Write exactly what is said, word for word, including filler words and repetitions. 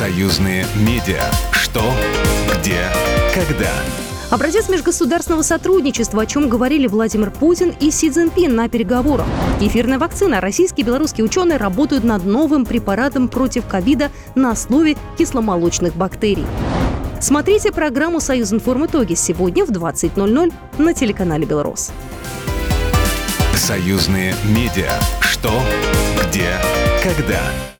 Союзные медиа. Что, где, когда. Образец межгосударственного сотрудничества, о чем говорили Владимир Путин и Си Цзиньпин на переговорах. Эфирная вакцина. Российские и белорусские ученые работают над новым препаратом против ковида на основе кисломолочных бактерий. Смотрите программу «Союзинформ. Итоги» сегодня в двадцать ноль ноль на телеканале «Белрос». Союзные медиа. Что, где, когда.